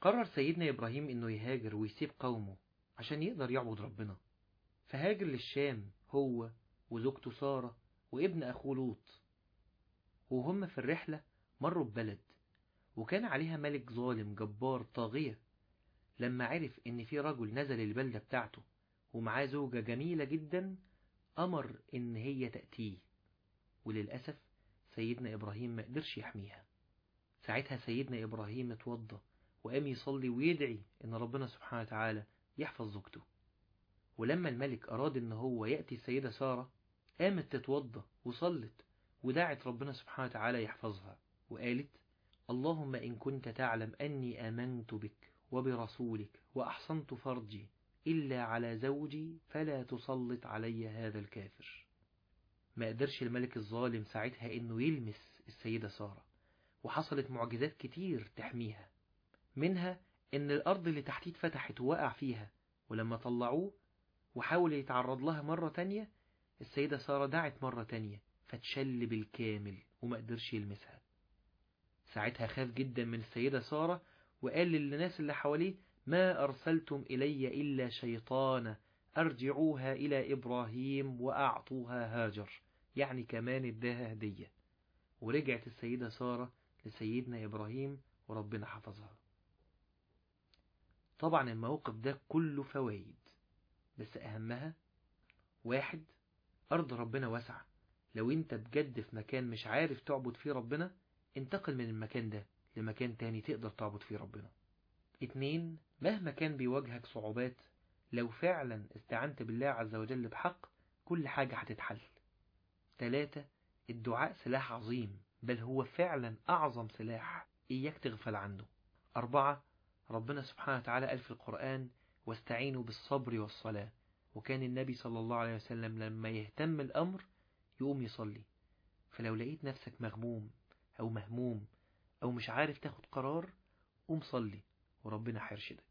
قرر سيدنا إبراهيم إنه يهاجر ويسيب قومه عشان يقدر يعبد ربنا، فهاجر للشام هو وزوجته سارة وابن أخوه لوط. وهم في الرحلة مروا ببلد وكان عليها ملك ظالم جبار طاغية. لما عرف إن في رجل نزل البلدة بتاعته ومعاه زوجة جميلة جدا، أمر إن هي تأتيه، وللأسف سيدنا إبراهيم ما قدرش يحميها. ساعتها سيدنا إبراهيم اتوضى وقام يصلي ويدعي إن ربنا سبحانه وتعالى يحفظ زوجته. ولما الملك أراد إن هو يأتي السيدة سارة، قامت تتوضى وصلت ودعت ربنا سبحانه وتعالى يحفظها، وقالت: اللهم إن كنت تعلم أني آمنت بك وبرسولك وأحصنت فرجي إلا على زوجي فلا تسلط علي هذا الكافر. ما قدرش الملك الظالم ساعتها إنه يلمس السيدة سارة، وحصلت معجزات كتير تحميها، منها إن الأرض اللي تحتيه اتفتحت ووقع فيها، ولما طلعوه وحاول يتعرض لها مرة تانية، السيدة سارة دعت مرة تانية فتشل بالكامل وما قدرش يلمسها. ساعتها خاف جدا من السيدة سارة وقال للناس اللي حواليه: ما أرسلتم إلي إلا شيطانا، أرجعوها إلى إبراهيم وأعطوها هاجر، يعني كمان اداها هدية. ورجعت السيدة سارة لسيدنا إبراهيم وربنا حفظها. طبعا الموقف ده كله فوائد، بس أهمها: 1. أرض ربنا واسعة، لو انت بجد في مكان مش عارف تعبد فيه ربنا، انتقل من المكان ده لمكان تاني تقدر تعبد فيه ربنا. 2. مهما كان بيواجهك صعوبات، لو فعلا استعنت بالله عز وجل بحق كل حاجة هتتحل. 3. الدعاء سلاح عظيم، بل هو فعلا أعظم سلاح، إياك تغفل عنه. 4. ربنا سبحانه وتعالى قال في القرآن: واستعينوا بالصبر والصلاة. وكان النبي صلى الله عليه وسلم لما يهتم الأمر يقوم يصلي. فلو لقيت نفسك مغموم أو مهموم أو مش عارف تاخد قرار، قوم صلي وربنا هيرشدك.